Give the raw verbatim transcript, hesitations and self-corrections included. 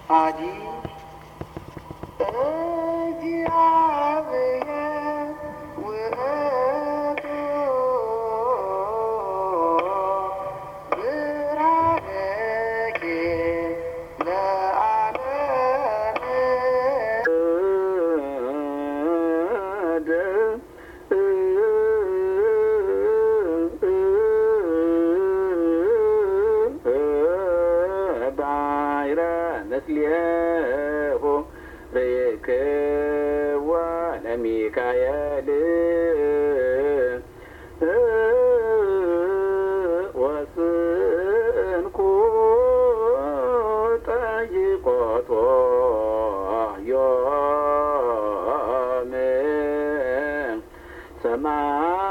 አዲ እግዚአብሔር ውእቱ ብርሃንኪ ለዓለም ባይረ መስሌሁ ርክዋ ለሚካኤል ወስንኩ ጠይቆቶ ዮም ሰማ